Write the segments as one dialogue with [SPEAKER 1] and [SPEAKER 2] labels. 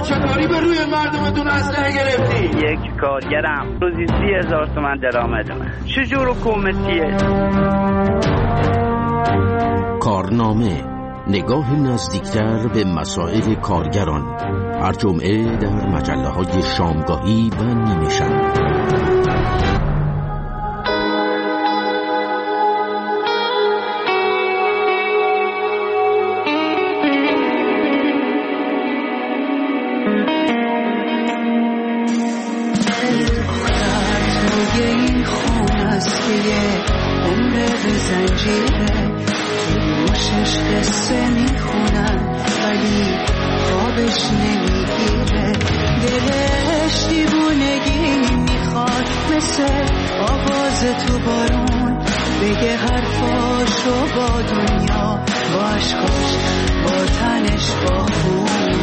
[SPEAKER 1] چطوری به روی مردمتون اسلحه گرفتی؟
[SPEAKER 2] یک کارگرم روزی 30,000 تومان درآمد داره. چجور حکومتیه؟
[SPEAKER 3] کارنامه، نگاه نزدیکتر به مسائل کارگران، هر جمعه در مجله‌های شامگاهی و نیمه شب.
[SPEAKER 4] قصه میخونن ولی خوابش نمیگیره، دلش دیوونگی میخواد مثل آواز تو بارون بگه حرفاشو با دنیا، با عشقاش، با تنش، با خون.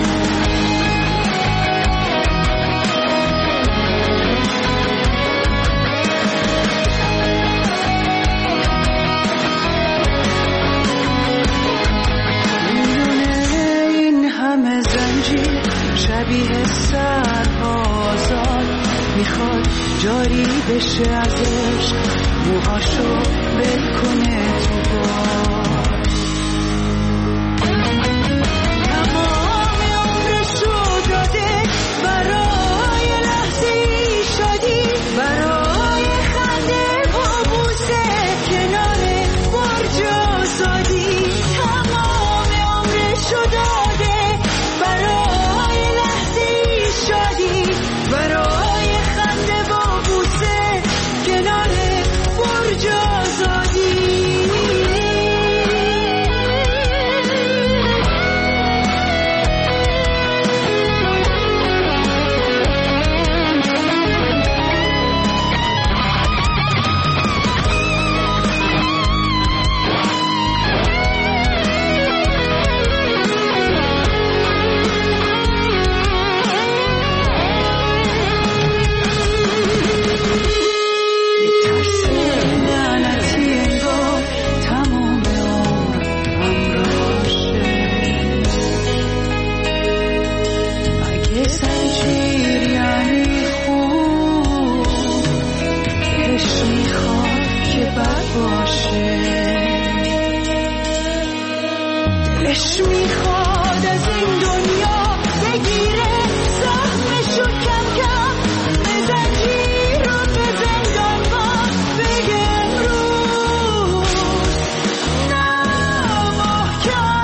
[SPEAKER 4] شبیه سربازان میخواد جاری بشه از عشق، موهاشو بل کنه تو باد. تمام عمرشو داده برای لحظه شادی، برای خنده و بوسه کنار برج آزادی. تمام عمرشو داده برای برای خنده با بوسه کنار برج آزادی. دلش میخواد از این دنیا بگیره سهمشو کم کم، به زنجیر و به زندان ما بگه امروز نه محکم.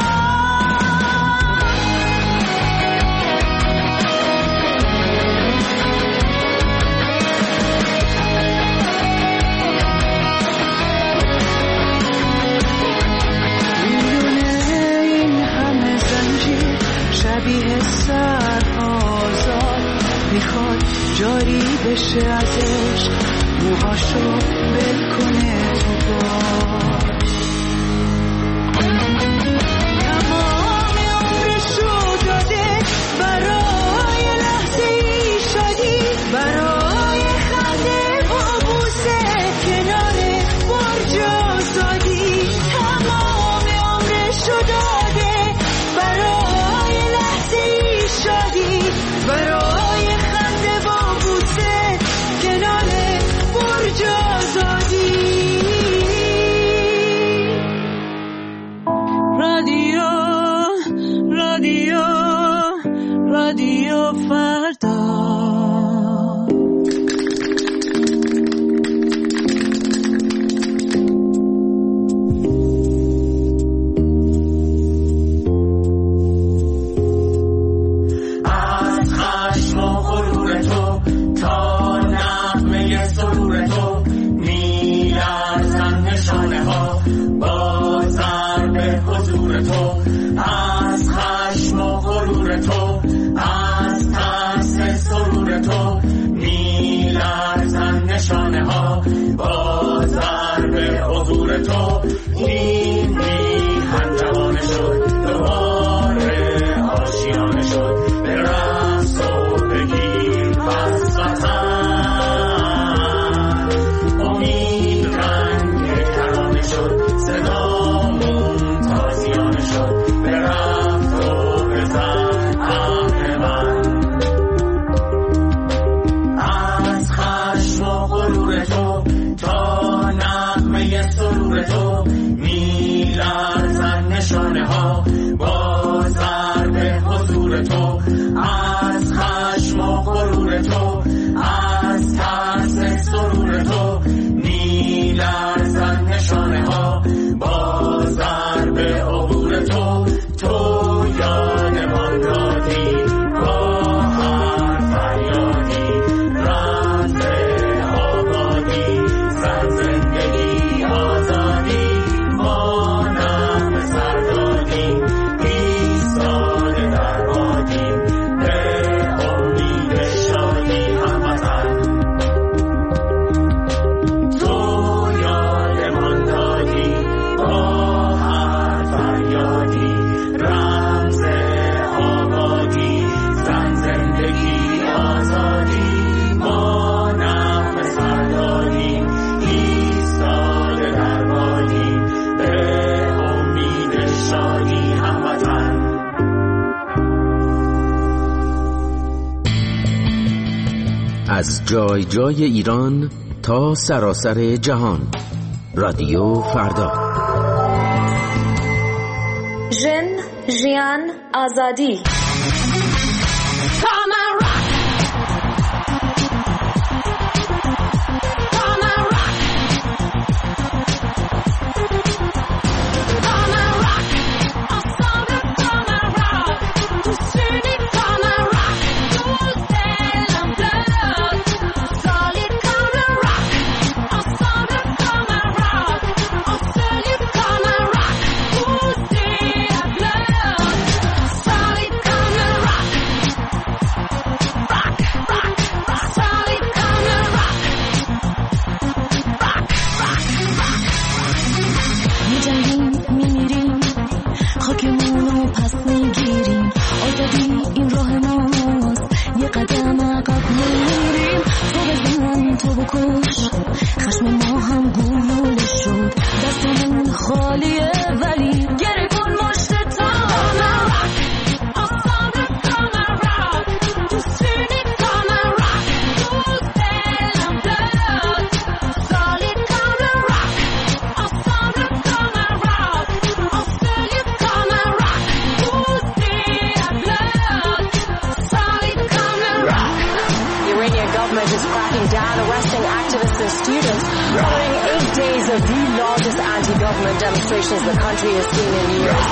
[SPEAKER 4] شبیه سربازان میخواد جاری بشه از عشق، موهاشو بل کنه تو باد. تمام عمرشو داده برای لحظه شادی، برای خنده و بوسه کنار برج آزادی. تمام عمرشو داده برای شادی، برای خنده با بوسه کنار برج آزادی. رادیو رادیو رادیو فردا.
[SPEAKER 5] شد به رفت و به زن همه من
[SPEAKER 3] از جای جای ایران تا سراسر جهان. رادیو فردا.
[SPEAKER 5] ژن، ژیان، آزادی.
[SPEAKER 6] Demonstrations the country has seen in years.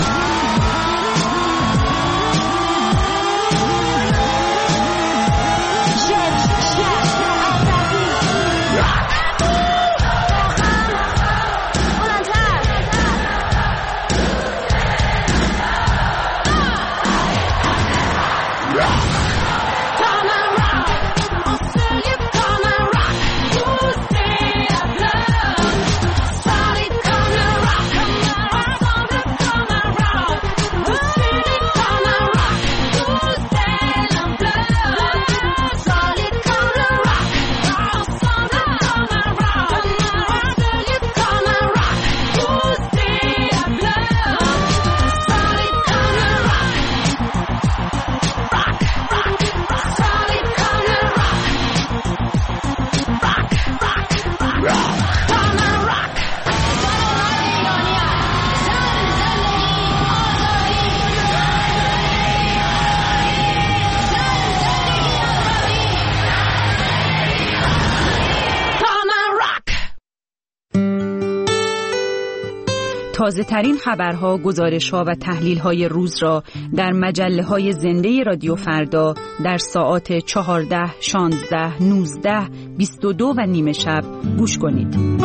[SPEAKER 7] تازه ترین خبرها، گزارش‌ها و تحلیل‌های روز را در مجله‌های زنده رادیو فردا در ساعات 14، 16، 19، 22 و نیمه شب گوش کنید.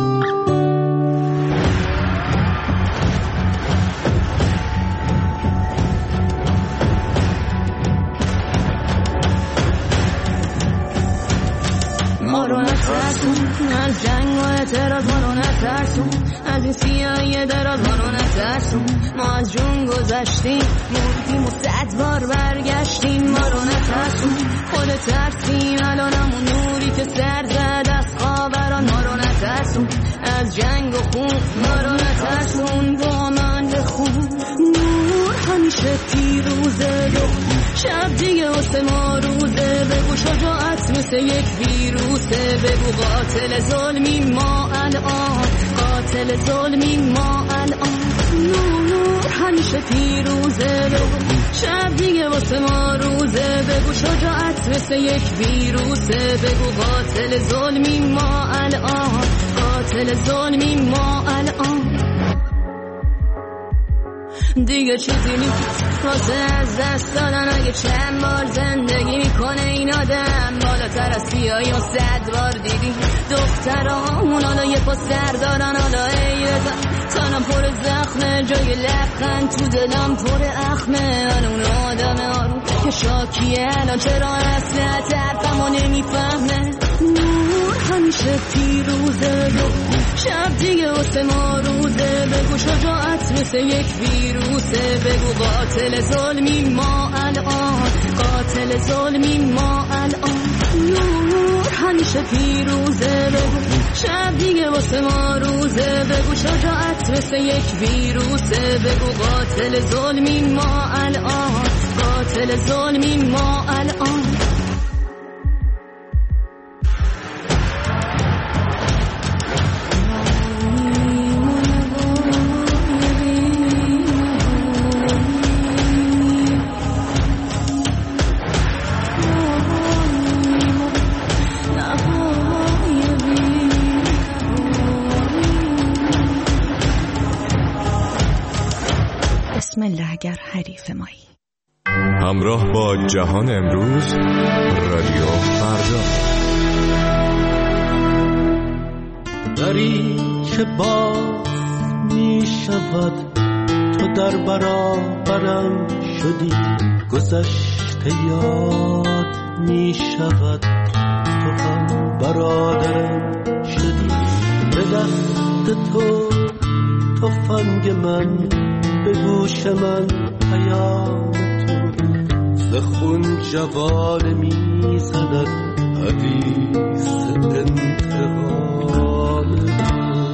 [SPEAKER 4] ما رو نترسون از جنگ و اعتراض، ما رو نترسون از این سیاهی دراز، ما رو نترسون. ما از جون گذشتیم، مردیم و 100 بار برگشتیم. ما رو نترسون، خود ترسیم الان همون نوری که سر زد از خاوران. ما رو نترسون از جنگ و خون، ما رو نترسون با من بخون. نور همیشه پیروزه، شب دیگه واسه ما روزه. بگو شجاعت مثل یک ویروسه، بگو قاتل ظلمی ما الان، قاتل ظلمی ما الان. نور همیشه پیروزه، بگو شب دیگه واسه ما روزه. بگو شجاعت مثل یک ویروسه، بگو قاتل ظلمی ما الان، قاتل ظلمی ما الان. دیگه چیزی نیست واسه از دست دادن، اگه چند بار زندگی میکنه این آدم. بالاتر از سیاهی و 100 بار دیدی دخترامون حالا یه پا سر دارن. حالا ای بزن تنم پر زخمه، جای لبخند تو دلم پر اخمه. من اون آدم آروم که شاکیه الان چرا اصلا طرفمو نمیفهمه. نور همیشه پیروزه، شب دیگه واسه ما روزه. بگو شجاعت مثل یک ویروسه، بگو قاتل ظلمی ما الان، قاتل ظلمی ما الان. نور همیشه پیروزه، بگو شب دیگه واسه ما روزه. بگو شجاعت مثل یک ویروسه، بگو قاتل ظلمی ما الان، قاتل ظلمی ما الان.
[SPEAKER 8] همراه با جهان امروز، رادیو فردا.
[SPEAKER 9] دری که باز می شود، تو در برابرم شدی، گذشته یاد می شود، تو هم برادرم شدی. به دست تو تفنگ من، به گوش من پیام تو، ز خون جوانه می زند حدیث انتقام تو.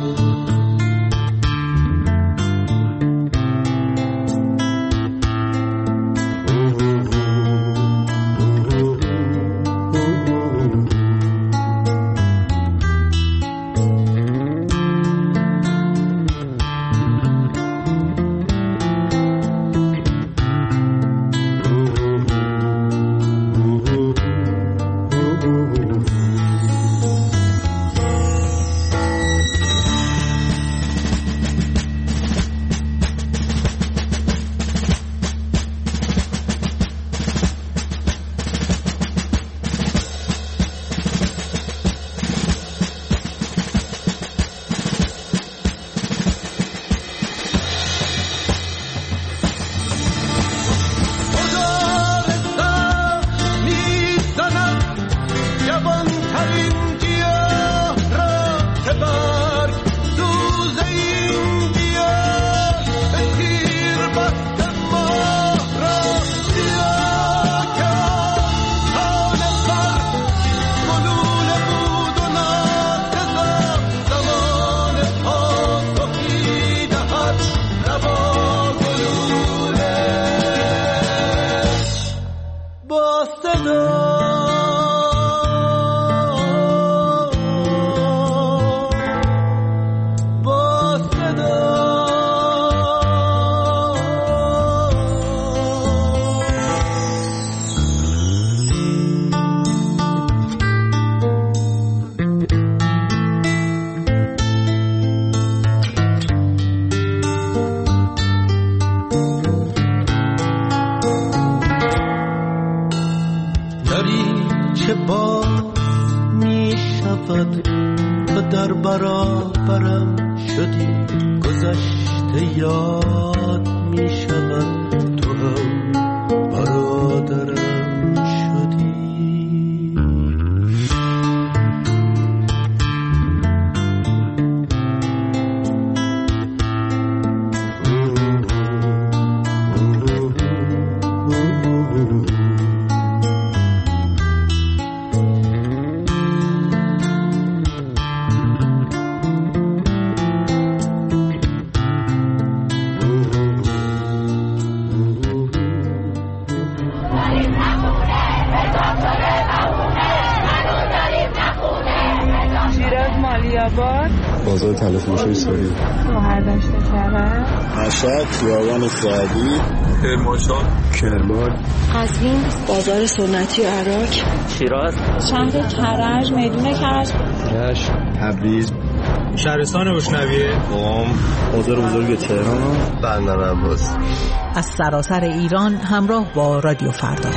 [SPEAKER 10] بازار تلفروشی سوری،
[SPEAKER 11] شهردشت کرد،
[SPEAKER 12] مشهد، خیابان سعدی،
[SPEAKER 10] کرمانشاه،
[SPEAKER 12] کرمان،
[SPEAKER 6] قزوین، بازار سنتی عراق،
[SPEAKER 2] شیراز،
[SPEAKER 11] شهر کرج، میدون کرج،
[SPEAKER 10] رشت، تبریز،
[SPEAKER 13] شهرستان بشنویه،
[SPEAKER 10] قم، بازار بزرگ تهران،
[SPEAKER 14] بندر عباس.
[SPEAKER 15] از سراسر ایران همراه با رادیو فردا.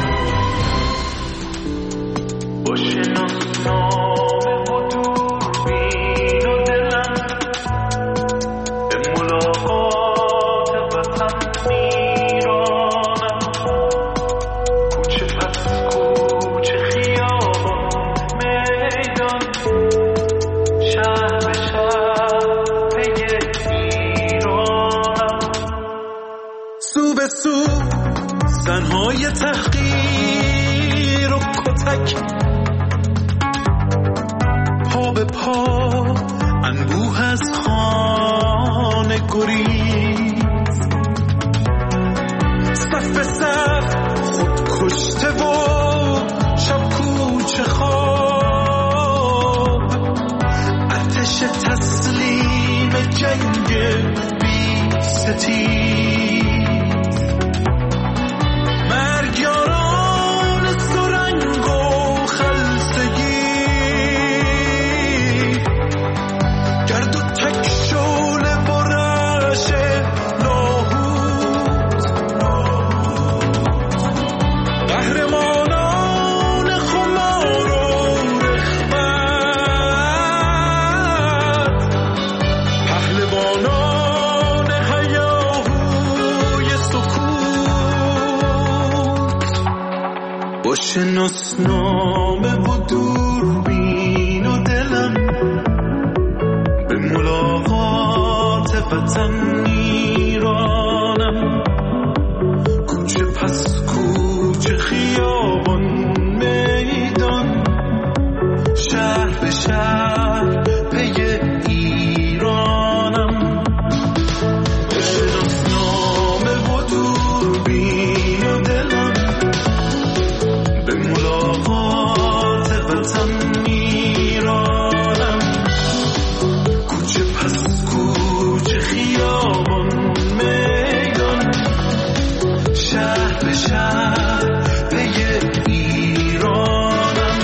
[SPEAKER 9] زنهای تحقیر و کتک، پا به پا انبوه از خانه گریز، صف به صف خود کشته و شب کوچه خواب، آتش تسلیم جنگ بی ستیز، شناسنامه و دوربین و دلم به ملاقات وطن میرانم. کوچه پس کوچه، خیابان میدان، شهر به شهر پی ایرانم. به شناسنامه و دوربین و دلم به ملاقات وطن میرانم. کوچه پس کوچه، خیابان میدان، شهر به شهر پی ایرانم.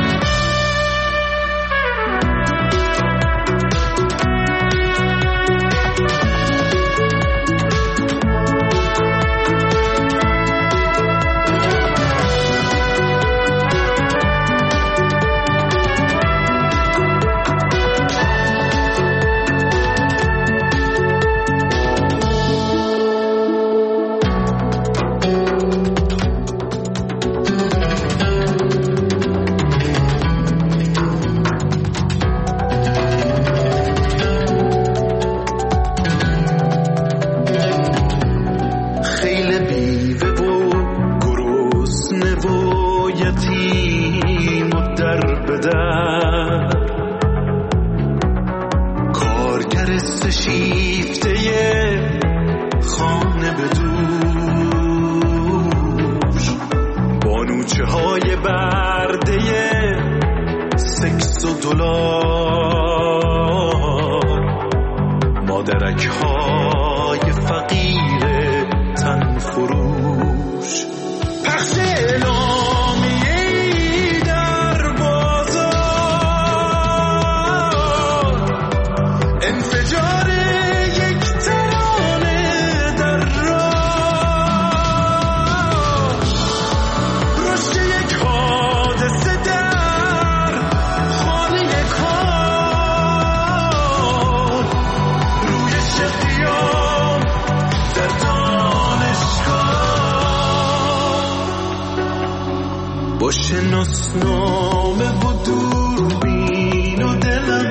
[SPEAKER 9] با شناسنامه و دوربین و دلم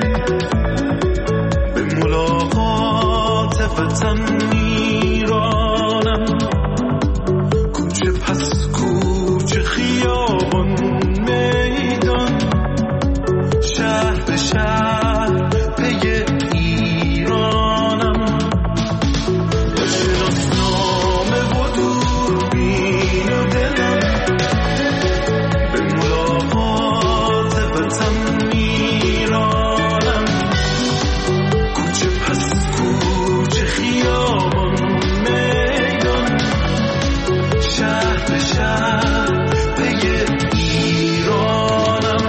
[SPEAKER 9] به ملاقات وطن میرانم. کوچه پس کوچه، خیابان میدان، شهر به شهر پی ایرانم. با شناسنامه و دوربین و دلم به ملاقات وطن میرانم. کوچه پس کوچه، خیابان میدان، شهر به شهر پی ایرانم.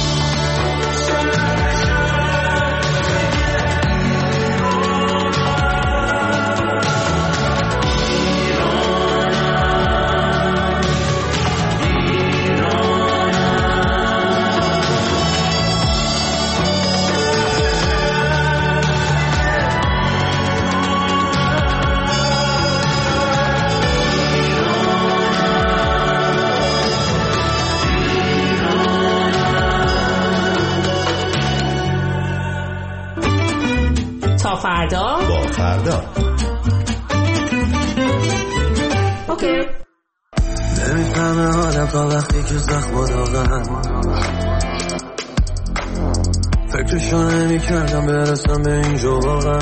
[SPEAKER 14] تا فردا
[SPEAKER 16] با فردا.
[SPEAKER 14] اوکی.
[SPEAKER 17] نمیفهمه آدم تا وقتی که زخم داغم، فکرشو نمی کردم برسم به اینجا واقعا.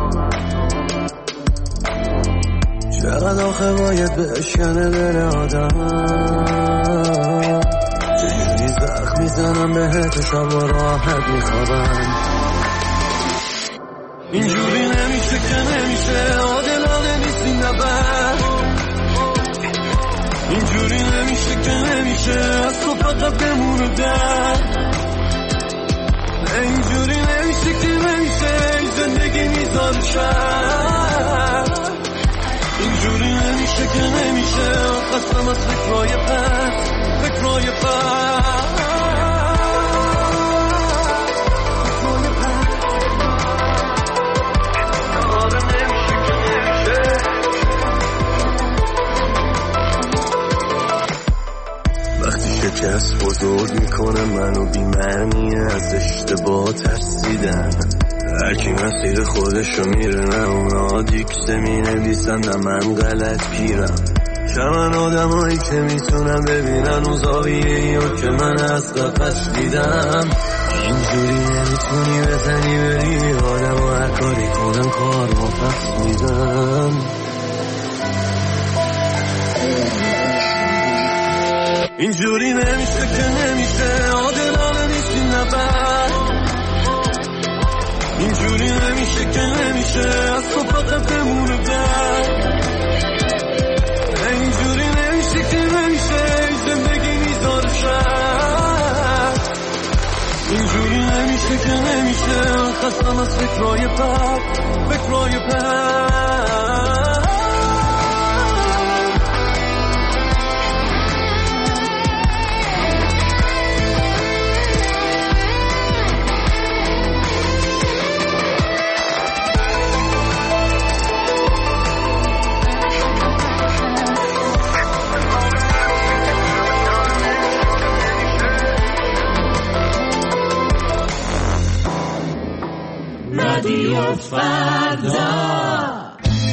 [SPEAKER 17] چقدر آخه باید بشکنه دل آدم، چجوری زخم میزنم بهت شب و راحت میخوابم. اینجوری نمیشه که نمیشه، عادلانه نیست این نبر. اینجوری نمیشه که نمیشه، از تو فقط بمونو در. اینجوری نمیشه که نمیشه، این زندگی میذاره شر. اینجوری نمیشه که نمیشه، قسم از فکرهای پس، فکرهای پس. وقتی
[SPEAKER 16] شکست بزرگ میکنه منو بی‌معنیه از اشتباه ترسیدن هرکی مسیر خودشو میره نه اونا دیکسه مینویسن نه من غلط پیرم کمن آدمایی که میتونم ببینن اون زاویه‌ایو که من از قفس دیدم اینجوری نمیتونی بزنی بری آدم و هر کاری کنم کار با پس میدم اینجوری نمیشه که نمیشه آدم نیستی نبر اینجوری نمیشه که نمیشه از تو فقط بمونه بر اینجوری نمیشه که نمیشه زندگی میذاره شر اینجوری نمیشه که نمیشه خستم از فکرای بد فکرای بد
[SPEAKER 18] رادیو فردا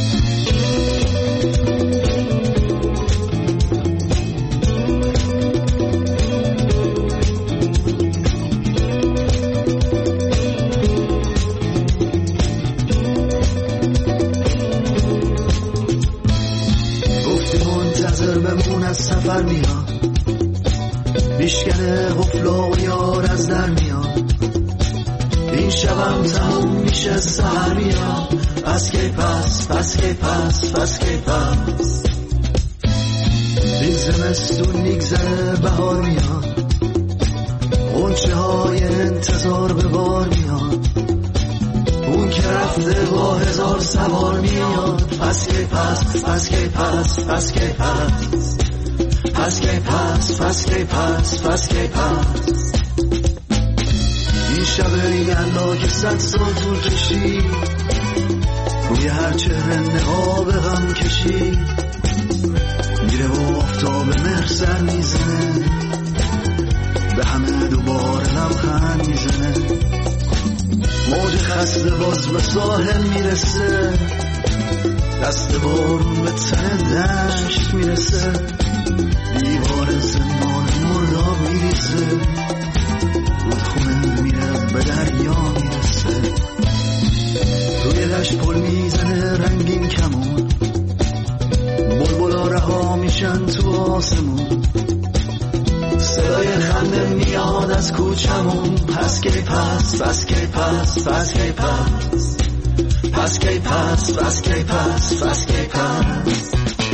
[SPEAKER 19] گفتی منتظر بمون از سفر میاد میشکنه غفلا و یار از در میاد این شبم تموم میشه سهر میاد پس کی پس پس کی پس پس کی پس این زمستون میگذره بهار میاد غنچه های انتظار به بار میاد اون که رفته با هزار سوار میاد پس کی پس پس کی پس پس کی پس پس کی پس پس کی پس پس کی پس این شب ریگلا که 100 سال طول کشید روی هر چهره نقاب غم کشید میره و آفتاب مهر سر میزنه به همه دوباره لبخند میزنه موج خسته باز به ساحل میرسه دست بارون به تن دشت میرسه دیوار زندان مرداب میریزه رودخونه میره به دریا میرسه روی دشت پل میزنه رنگین کمون بلبلا رها میشن تو آسمون صدای خنده میاد از کوچمون پس کی پس پس کی پس پس کی پس پس کی پس پس کی پس پس کی پس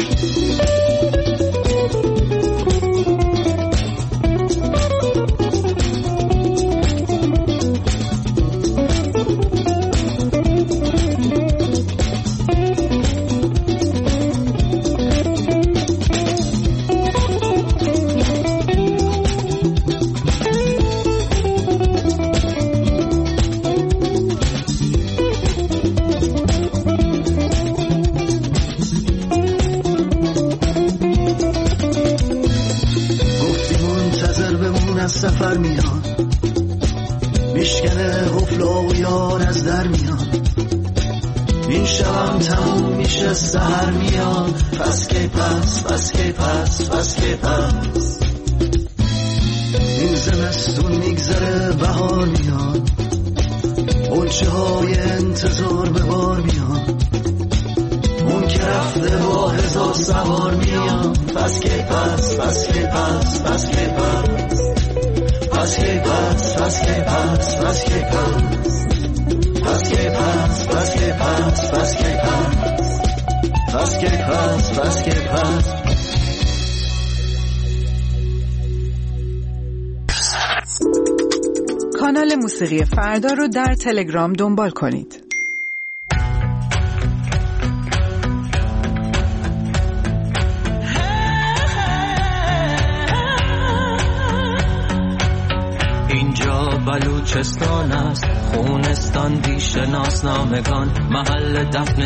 [SPEAKER 19] سفر میاد میشکنه غفلا و یار از در میاد این شبم تموم میشه سهر میاد پس کی پس پس کی پس پس کی پس این زمستون میگذره بهار میاد غنچه های انتظار به بار میاد اون که رفته با هزار سوار میاد پس کی پس پس کی پس پس کی پس پس کی پس پس کی پس پس کی پس پس کی پس پس کی پس پس کی پس پس کی پس پس کی پس
[SPEAKER 15] کانال موسیقی فردا رو در تلگرام دنبال کنید.
[SPEAKER 20] بلوچستان است خونستان بی‌شناسنامگان محل دفن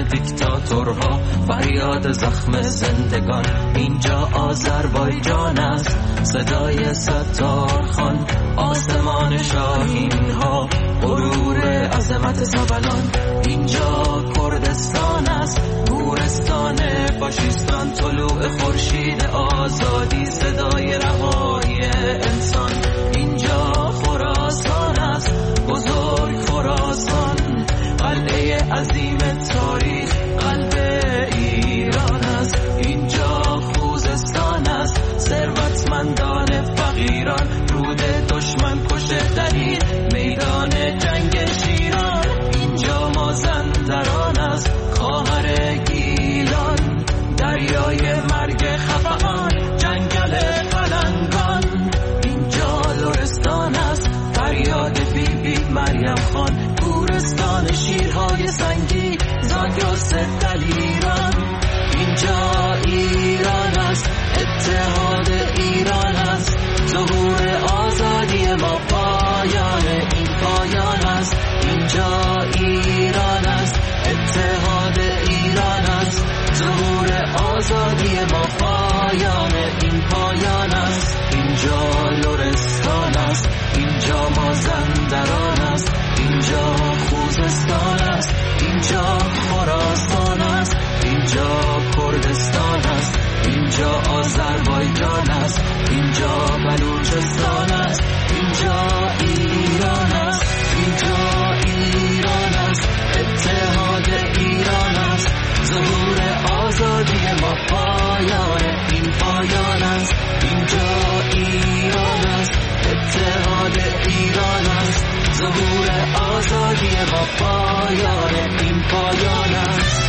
[SPEAKER 20] دیکتاتورها فریاد زخم زندگان اینجا آذربایجان است صدای ستارخوان، آسمان شاهین ها، غرور عظمت سبلان. اینجا کردستان است، گورستان فاشیستان، طلوع خورشید آزادی، صدای رهایی انسان. اینجا خراسان است، بزرگ خراسان، قلعه عظیم تاریخ، قلب ایران است. اینجا خوزستان است، ثروتمندان فقیران، رود دشمن کشته درید، میدان جنگ شیران. اینجا مازندران است، خواهر گیلان، دریای مرگ خفقان، جنگل قلنگان. اینجا لرستان است، فریاد بی بی مریم خان، گورستان شیرهای سنگی، زاگرس دلیران. اینجا ایران است، اتحاد ایران است، ظهور آزادی ما، پایان این پایان است. اینجا ایران است، اتحاد ایران است، ظهور آزادی ما، پایان این پایان است. اینجا لرستان است، اینجا مازندران است، اینجا خوزستان است، اینجا خراسان است، اینجا کردستان است، اینجا آذربایجان است، اینجا بلوچستان است. اینجا ایران است، اینجا ایران است، اتحاد ایران است، ظهور آزادی ما، پایان این پایان است. اینجا ایران است، اتحاد ایران است، ظهور آزادی ما، پایان این پایان است.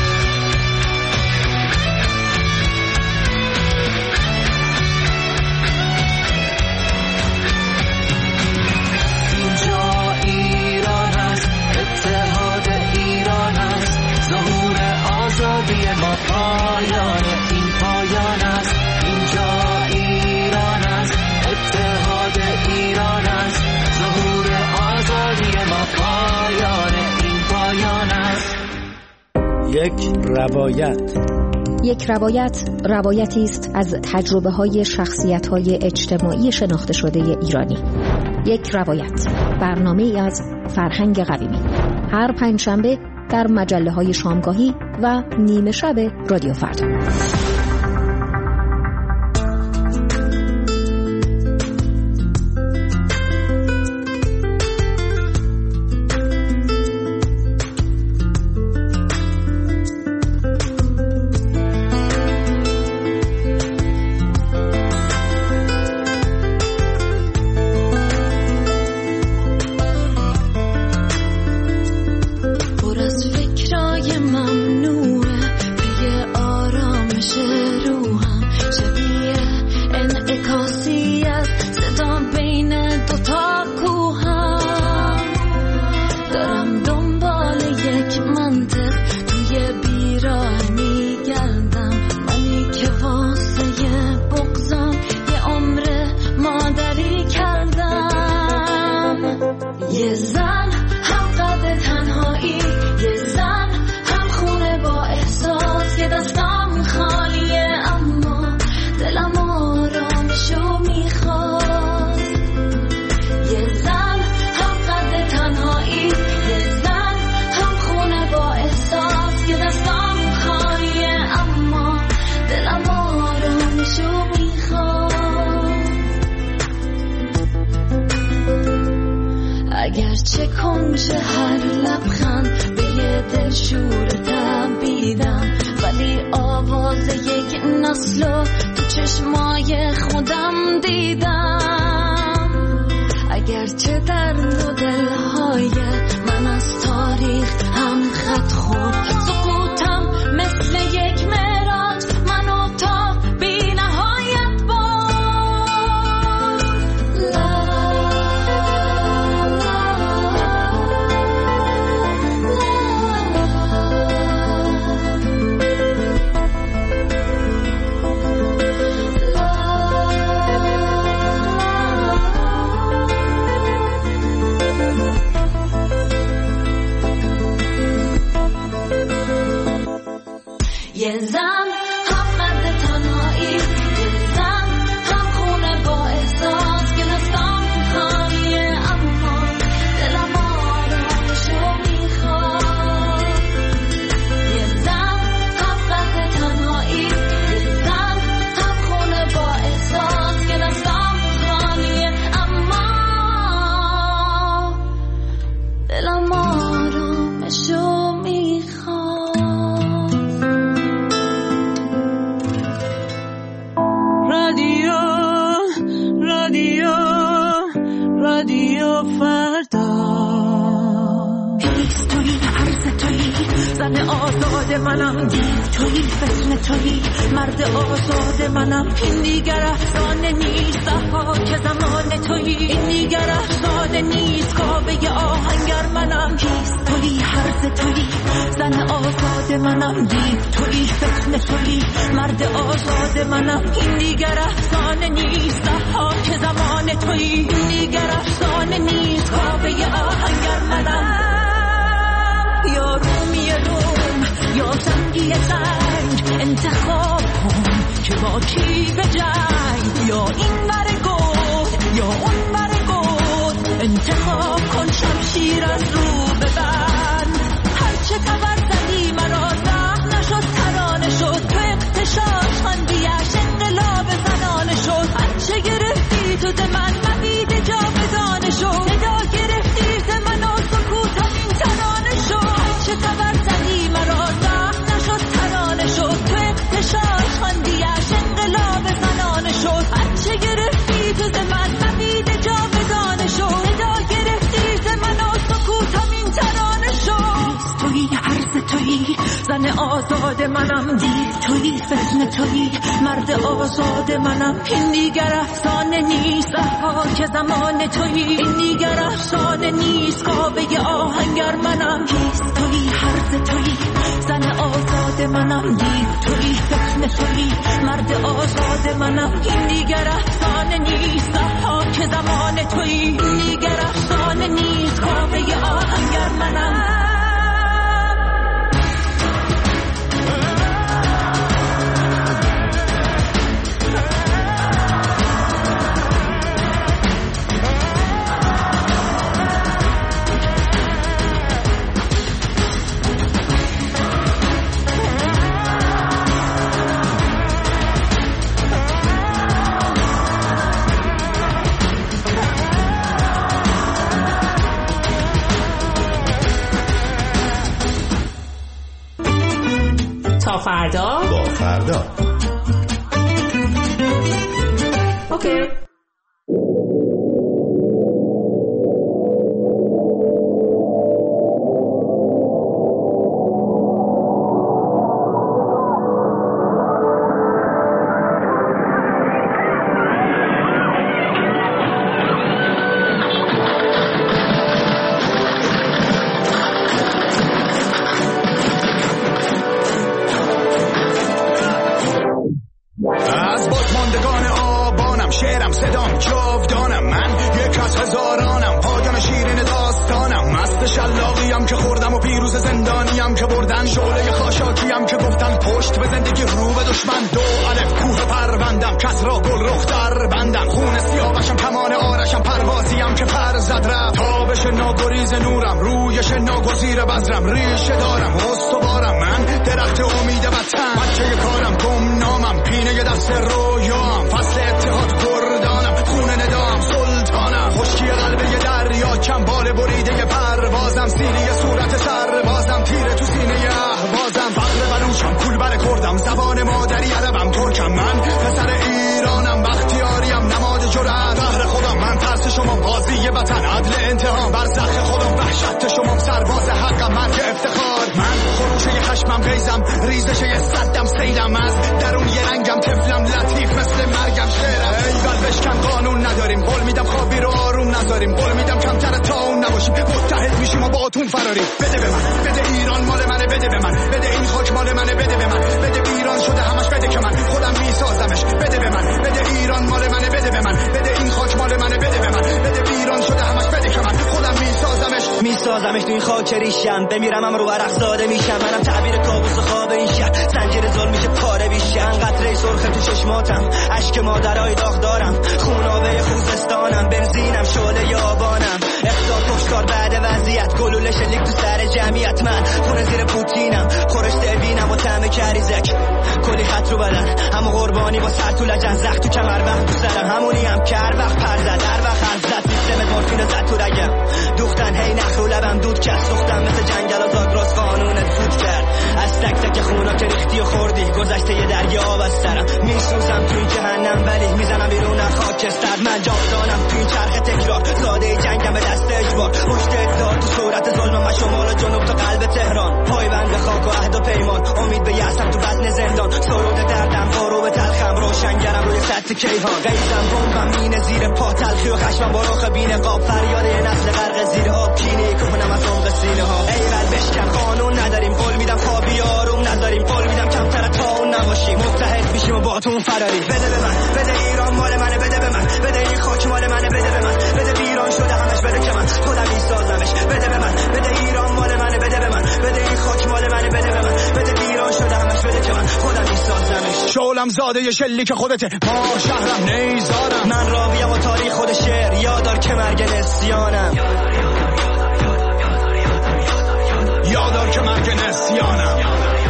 [SPEAKER 20] اینجا ایران است، اتحاد ایران است، ظهور آزادی ما، پایان این پایان است. اینجا ایران است، اتحاد ایران است، ظهور آزادی ما، پایان این پایان است.
[SPEAKER 21] یک روایت روایتی است از تجربه‌های شخصیت‌های اجتماعی شناخته شده ایرانی. یک روایت، برنامه‌ای از فرهنگ قویمی، هر پنجشنبه در مجله‌های شامگاهی و نیمه شب رادیو فردا.
[SPEAKER 4] اگرچه کنج هر لبخند به یه دلشور تبیدم، ولی آواز یک نسلو تو چشمای خودم دیدم. اگرچه در دلهای من از تاریخ هم خط خورد، سقوطم مثل یک معراج منو تا بی نهایت
[SPEAKER 18] رادیو فردا. توی عرض توی زن آزاد منم، دیو توی فتنه توی مرد آزاد منم. این دیگر افسانه نیست، که زمان توی. این دیگر افسانه نیست، کابه آهنگر منم. کیست توی عرض توی زن آزاد منم، دیو توی فتنه توی مرد آزاد منم. این دیگر افسانه نیست، که زمان توی. این دیگر افسانه نیست، کابه آهنگر منم. یا رومی روم یا زنگی زنگ، انتخاب کن که با کی به جنگ. یا این بر گود یا اون بر گود، انتخاب کن شمشیر از رو ببند. هرچه تبر زدی مرا زهر نشد، ترانه شد تو اقتشاش خندیش انقلاب زنانه شد. هرچه گرفتی تو ز من مبید جاودانه شد. صدا گرفتی ز من و سکوتم این ترانه شد. چه تبر زدی مرا زهر نشد، ترانه شد تو اقتشاش خندیش انقلاب زنانه شد. هرچه گرفتی تو ز من مبید جاودانه شد. صدا گرفتی ز من و سکوتم این ترانه شد. توی عرض توی زن آزاد منم، دیو توی فتنه توی مرد آزاد منم. این دیگر افسانه نیست، که زمان توی. این دیگر افسانه نیست، کابه آهنگر منم. کیست توی عرض توی زن آزاد منم، دیو توی فتنه توی مرد آزاد منم. این دیگر افسانه نیست، که زمان توی. این دیگر افسانه نیست، کابه آهنگر منم.
[SPEAKER 14] تا فردا
[SPEAKER 3] با فردا.
[SPEAKER 14] اوکی.
[SPEAKER 1] میسازمش تو این خاک ریشم، بمیرم هم رو ورق زاده میشم. منم تعبیر کابوس و خواب این شهر، زنجیر ظلم میشه پاره بیشم. قطره سرخ تو چشماتم، اشک مادرای داغ دارم. خونابه خوزستانم، بنزینم شعله یابانم. اقتدار کشتار بعد وضعیت، گلوله شلیک تو سر جمعیت. من خونه زیر پوتینم، خورشته بینم و طعم کریزک. کلی خط رو بدن، همه قربانی با سر تو لجن. زخ تو کمر وقت تو سرم، همونی هم که هر وقت پر زد، هر وقت حرف زد. سیستم مورفین زد تو رگم، دوختن هی نخ رو لبم دود کرد. سوختم مثل جنگل و زاگراس قانونت فوت کرد. از تک تک خونا که ریختی و خوردی، گذشته یه دریا آب از سرم. میسوزم توی جهنم ولی میزنم بیرون خاک خاکستر من جاودانم تو این چرخ تکرار ساده جنگم به دست اجبار مشت ادار تو صورت ظلم من شمال و جنوب تا قلب تهران پایبند به خاک و عهد و پیمان امید به یأسم تو بطن زندان سرود دردم بارو به تلخم روشنگرم روی سطح کیهان غیظم بمبم مینه زیر پا تلخی و خشمم با رخ بی نقاب فریاد یه نسل غرق زیر آب کینه کنم از عمق سینه ها ای قلب بشکن قانون نداریم قول میدم خوابی آروم نذاریم قول میدم کمتر تا اون نباشیم متحد میشیم و با تو فراری بده به من بده ایران مال منه بده به من بده این خاک مال منه بده به من بده ویران شده همش بده که من خودم میسازمش بده به من بده ایران مال منه بده به من بده این خاک مال منه بده به من بده ویران شده همش بده که من خودم میسازمش
[SPEAKER 5] شولم زاده ی شلیک خودته ما شهرم نیزارم
[SPEAKER 1] من راویم و تاریخ خود شعر یادار که مرگ نسیانم
[SPEAKER 5] یادار که مرگ نسیانم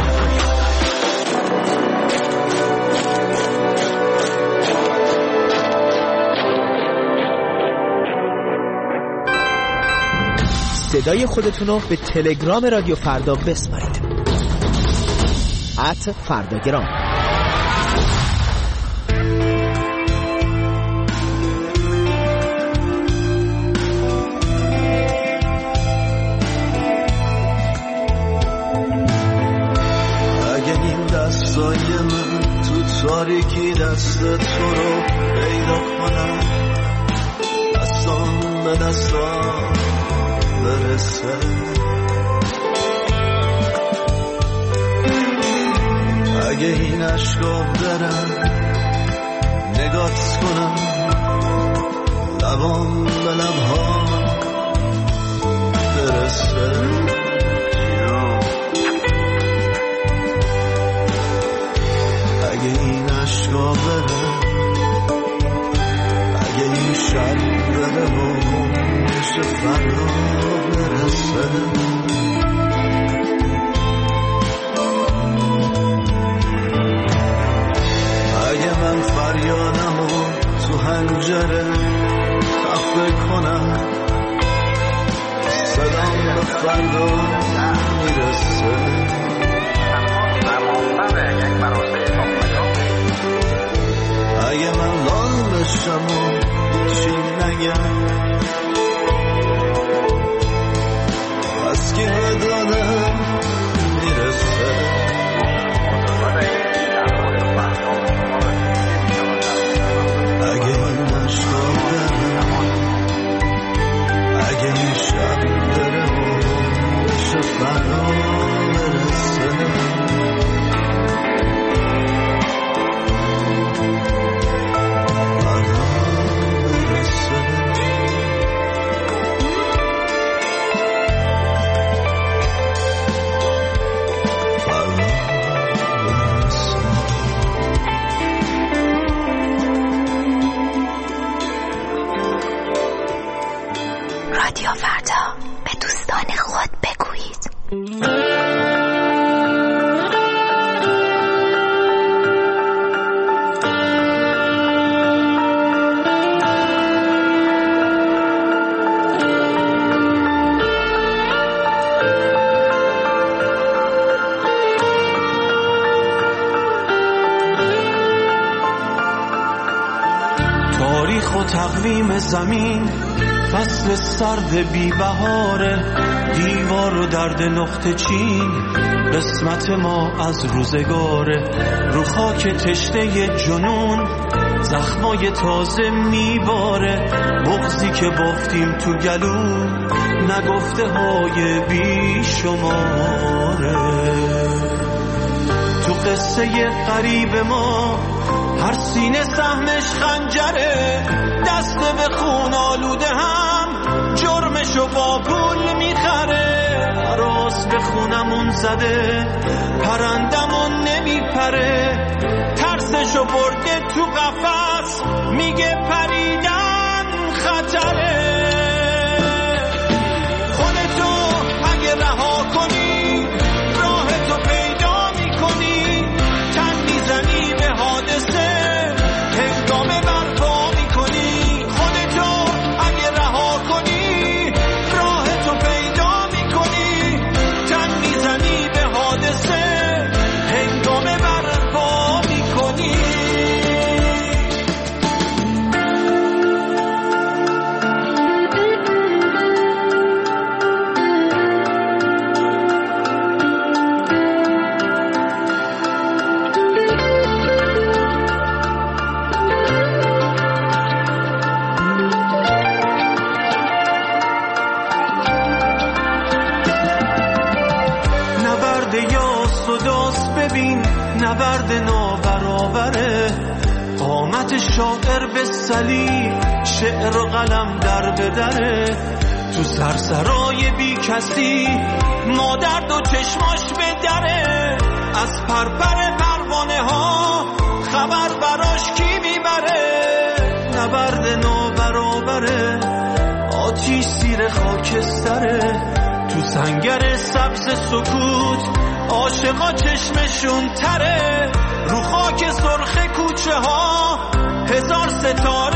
[SPEAKER 22] صدای خودتونو به تلگرام رادیو فردا بسپارید @فرداگرام.
[SPEAKER 19] اگه این دستای من تو تاریکی دست تو رو پیدا کنم دستان به دستان برسه اگه این عشقا برم نگات کنم لبام به لبها برسه اگه این عشقا برم اگه این شب بره و میشه فردا برسه اگه من فریادم و تو حنجره خفه کنم صدام به فردا میرسه اگه من لال بشم و چی نگم از که دادم میرسه اگه این عشقا برم اگه این شب بره و بشه فردا برسه
[SPEAKER 21] رادیو فردا به دوستان خود بگویید.
[SPEAKER 17] تاریخ و تقویم زمین فصل سرد بی بهاره دیوار و درد نقطه چین قسمت ما از روزگاره رو خاک تشته جنون زخمای تازه میباره بغضی که بافتیم تو گلو نگفته های بی شماره تو قصه قریب ما هر سینه سهمش خنجره دست به خون آلوده هم جرمشو با پول میخره راست به خونمون زده پرندمون نمیپره ترسشو برده تو قفس میگه پریدن خطره خودتو اگه رها کنی راهتو پیدا میکنی تن میزنی به حادثه هنگامه برپا میکنی خودتو اگه رها کنی راهتو پیدا میکنی تن میزنی به حادثه هنگامه برپا میکنی
[SPEAKER 9] شاعر به صلیب شعر و قلم در بدره، تو سرسرای بی کسی مادر دو چشماش به دره، از پرپر پروانه ها خبر براش کی میبره، نبرد نابرابره آتیش زیر خاکستره، تو سنگر سبز سکوت عاشقا چشمشون تره، رو خاک سرخ کوچه ها هزار ستاره